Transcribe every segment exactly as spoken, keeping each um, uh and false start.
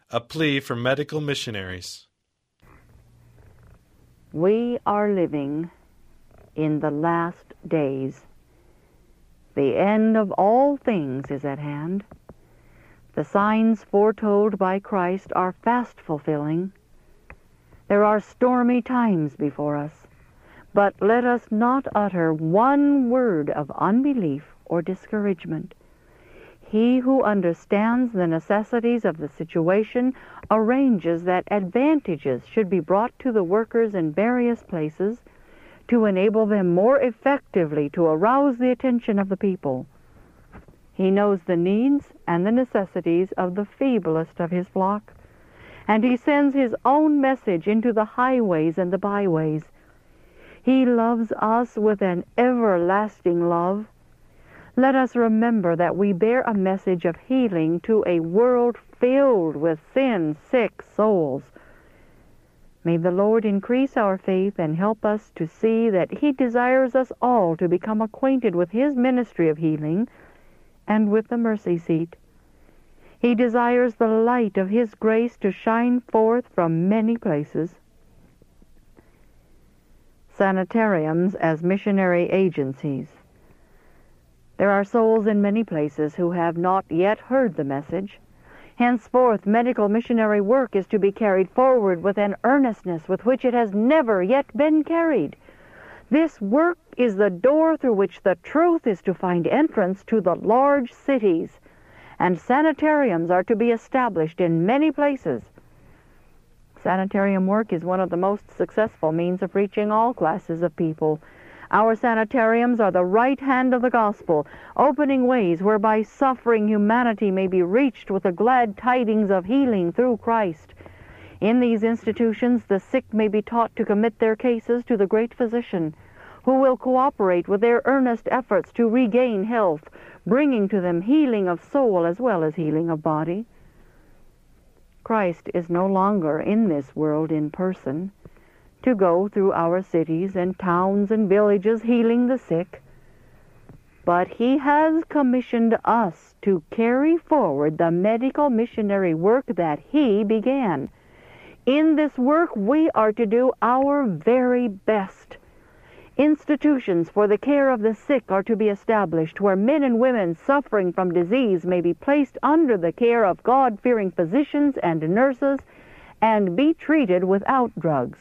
A plea for medical missionaries. We are living in the last days. The end of all things is at hand. The signs foretold by Christ are fast fulfilling. There are stormy times before us, but let us not utter one word of unbelief or discouragement. He who understands the necessities of the situation arranges that advantages should be brought to the workers in various places to enable them more effectively to arouse the attention of the people. He knows the needs and the necessities of the feeblest of his flock, and he sends his own message into the highways and the byways. He loves us with an everlasting love. Let us remember that we bear a message of healing to a world filled with sin-sick souls. May the Lord increase our faith and help us to see that he desires us all to become acquainted with his ministry of healing and with the mercy seat. He desires the light of his grace to shine forth from many places. Sanitariums as missionary agencies. There are souls in many places who have not yet heard the message. Henceforth, medical missionary work is to be carried forward with an earnestness with which it has never yet been carried. This work is the door through which the truth is to find entrance to the large cities, and sanitariums are to be established in many places. Sanitarium work is one of the most successful means of reaching all classes of people. Our sanitariums are the right hand of the gospel, opening ways whereby suffering humanity may be reached with the glad tidings of healing through Christ. In these institutions, the sick may be taught to commit their cases to the great physician, who will cooperate with their earnest efforts to regain health, bringing to them healing of soul as well as healing of body. Christ is no longer in this world in person, to go through our cities and towns and villages healing the sick, but he has commissioned us to carry forward the medical missionary work that he began. In this work we are to do our very best. Institutions for the care of the sick are to be established, where men and women suffering from disease may be placed under the care of God-fearing physicians and nurses and be treated without drugs.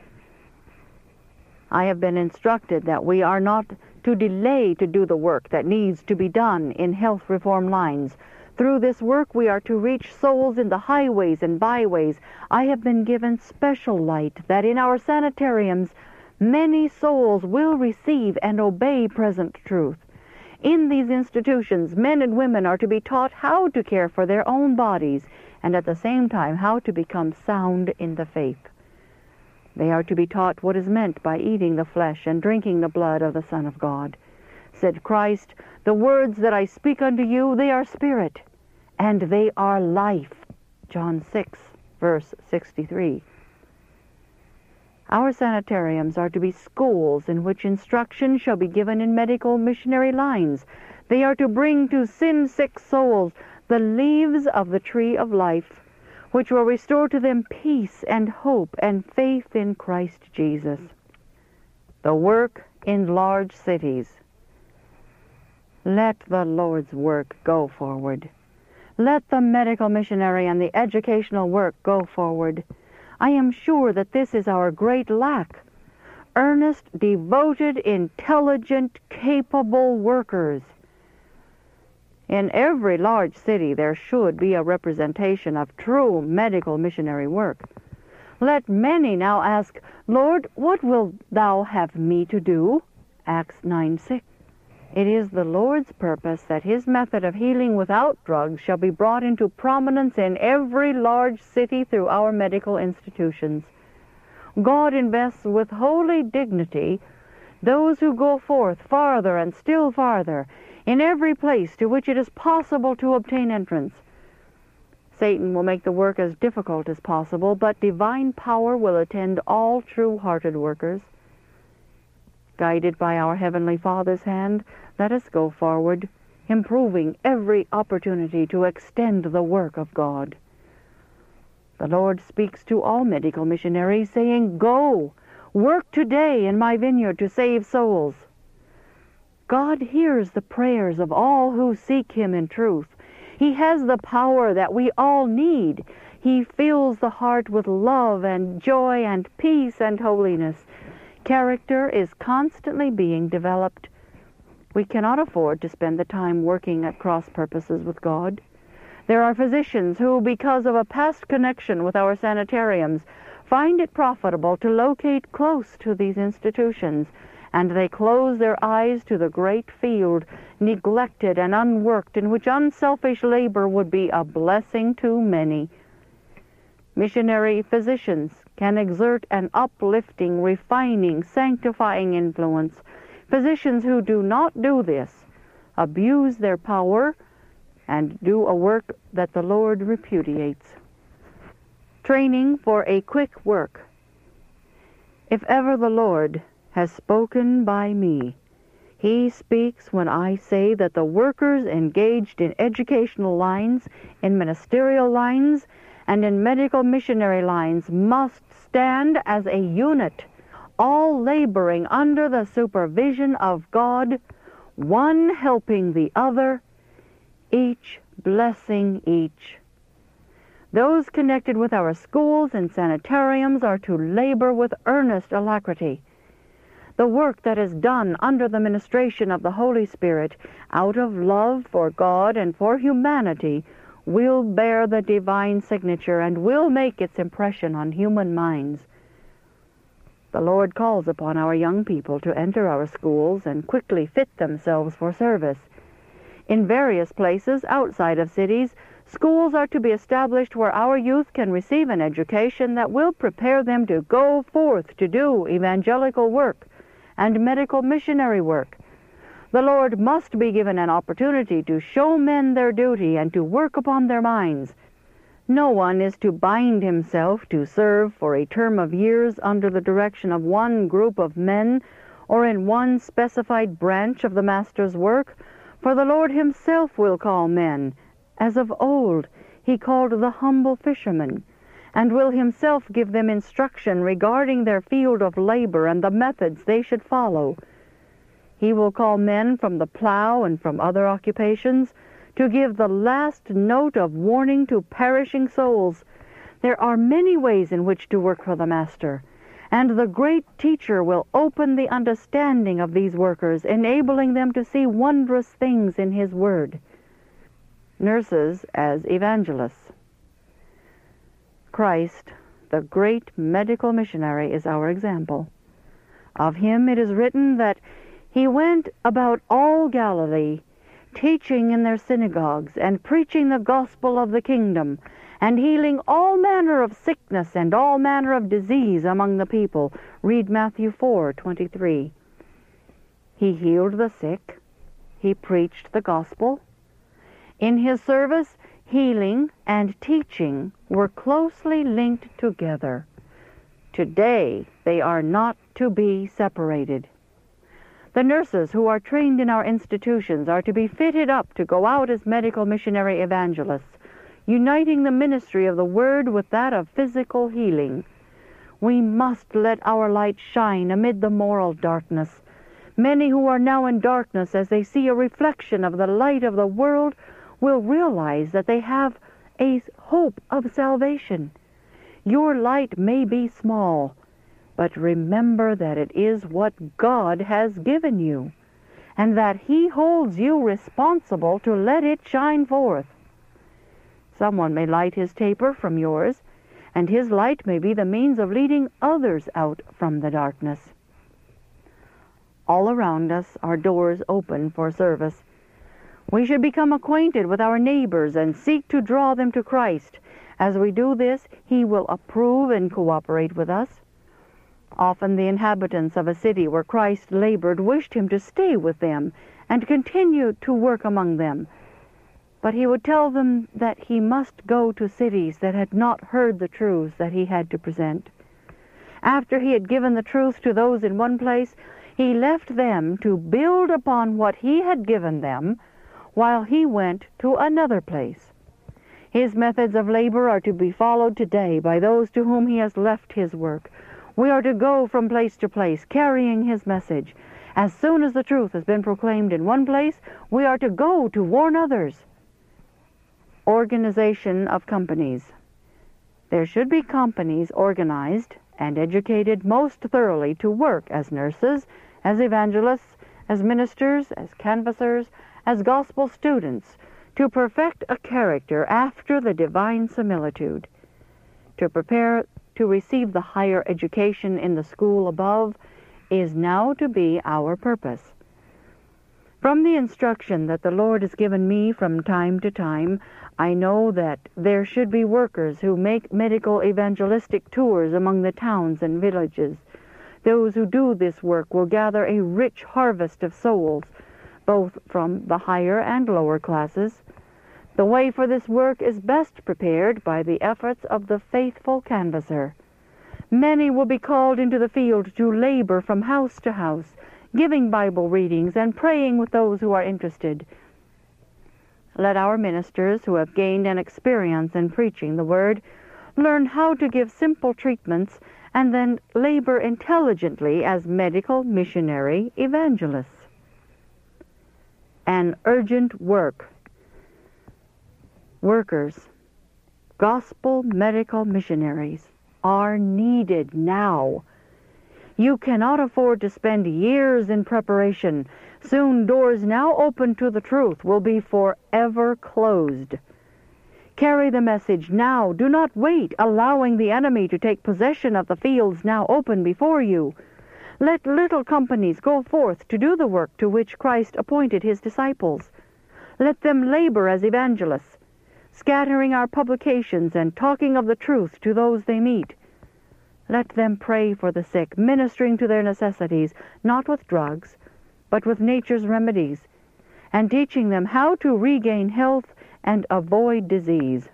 I have been instructed that we are not to delay to do the work that needs to be done in health reform lines. Through this work we are to reach souls in the highways and byways. I have been given special light that in our sanitariums many souls will receive and obey present truth. In these institutions, men and women are to be taught how to care for their own bodies and at the same time how to become sound in the faith. They are to be taught what is meant by eating the flesh and drinking the blood of the Son of God. Said Christ, "The words that I speak unto you, they are spirit, and they are life." John six, verse sixty-three. Our sanitariums are to be schools in which instruction shall be given in medical missionary lines. They are to bring to sin-sick souls the leaves of the tree of life, which will restore to them peace and hope and faith in Christ Jesus. The work in large cities. Let the Lord's work go forward. Let the medical missionary and the educational work go forward. I am sure that this is our great lack. Earnest, devoted, intelligent, capable workers. In every large city there should be a representation of true medical missionary work. Let many now ask, "Lord, what wilt thou have me to do?" Acts nine six. It is the Lord's purpose that his method of healing without drugs shall be brought into prominence in every large city through our medical institutions. God invests with holy dignity those who go forth farther and still farther in every place to which it is possible to obtain entrance. Satan will make the work as difficult as possible, but divine power will attend all true-hearted workers. Guided by our Heavenly Father's hand, let us go forward, improving every opportunity to extend the work of God. The Lord speaks to all medical missionaries, saying, "Go, work today in my vineyard to save souls." God hears the prayers of all who seek Him in truth. He has the power that we all need. He fills the heart with love and joy and peace and holiness. Character is constantly being developed. We cannot afford to spend the time working at cross purposes with God. There are physicians who, because of a past connection with our sanitariums, find it profitable to locate close to these institutions, and they close their eyes to the great field, neglected and unworked, in which unselfish labor would be a blessing to many. Missionary physicians can exert an uplifting, refining, sanctifying influence. Physicians who do not do this abuse their power and do a work that the Lord repudiates. Training for a quick work. If ever the Lord has spoken by me, He speaks when I say that the workers engaged in educational lines, in ministerial lines, and in medical missionary lines must stand as a unit, all laboring under the supervision of God, one helping the other, each blessing each. Those connected with our schools and sanitariums are to labor with earnest alacrity. The work that is done under the ministration of the Holy Spirit, out of love for God and for humanity, will bear the divine signature and will make its impression on human minds. The Lord calls upon our young people to enter our schools and quickly fit themselves for service. In various places outside of cities, schools are to be established where our youth can receive an education that will prepare them to go forth to do evangelical work and medical missionary work. The Lord must be given an opportunity to show men their duty and to work upon their minds. No one is to bind himself to serve for a term of years under the direction of one group of men or in one specified branch of the Master's work, for the Lord Himself will call men, as of old He called the humble fishermen, and will Himself give them instruction regarding their field of labor and the methods they should follow. He will call men from the plow and from other occupations to give the last note of warning to perishing souls. There are many ways in which to work for the Master, and the great Teacher will open the understanding of these workers, enabling them to see wondrous things in His Word. Nurses as evangelists. Christ, the great medical missionary, is our example. Of Him it is written that He went about all Galilee, teaching in their synagogues and preaching the gospel of the kingdom, and healing all manner of sickness and all manner of disease among the people. Read Matthew four twenty-three. He healed the sick. He preached the gospel. In His service, healing and teaching were closely linked together. Today, they are not to be separated. The nurses who are trained in our institutions are to be fitted up to go out as medical missionary evangelists, uniting the ministry of the Word with that of physical healing. We must let our light shine amid the moral darkness. Many who are now in darkness, as they see a reflection of the light of the world, will realize that they have a hope of salvation. Your light may be small, but remember that it is what God has given you, and that He holds you responsible to let it shine forth. Someone may light his taper from yours, and his light may be the means of leading others out from the darkness. All around us are doors open for service. We should become acquainted with our neighbors and seek to draw them to Christ. As we do this, He will approve and cooperate with us. Often the inhabitants of a city where Christ labored wished Him to stay with them and continue to work among them. But He would tell them that He must go to cities that had not heard the truths that He had to present. After He had given the truth to those in one place, He left them to build upon what He had given them while He went to another place. His methods of labor are to be followed today by those to whom he has left his work. We are to go from place to place, carrying his message. As soon as the truth has been proclaimed in one place, we are to go to warn others. Organization of companies. There should be companies organized and educated most thoroughly to work as nurses, as evangelists, as ministers, as canvassers, as gospel students, to perfect a character after the divine similitude, to prepare to receive the higher education in the school above, is now to be our purpose. From the instruction that the Lord has given me from time to time, I know that there should be workers who make medical evangelistic tours among the towns and villages. Those who do this work will gather a rich harvest of souls, both from the higher and lower classes. The way for this work is best prepared by the efforts of the faithful canvasser. Many will be called into the field to labor from house to house, giving Bible readings and praying with those who are interested. Let our ministers, who have gained an experience in preaching the Word, learn how to give simple treatments and then labor intelligently as medical missionary evangelists. An urgent work. Workers, gospel medical missionaries, are needed now. You cannot afford to spend years in preparation. Soon doors now open to the truth will be forever closed. Carry the message now. Do not wait, allowing the enemy to take possession of the fields now open before you. Let little companies go forth to do the work to which Christ appointed his disciples. Let them labor as evangelists, scattering our publications and talking of the truth to those they meet. Let them pray for the sick, ministering to their necessities, not with drugs, but with nature's remedies, and teaching them how to regain health and avoid disease.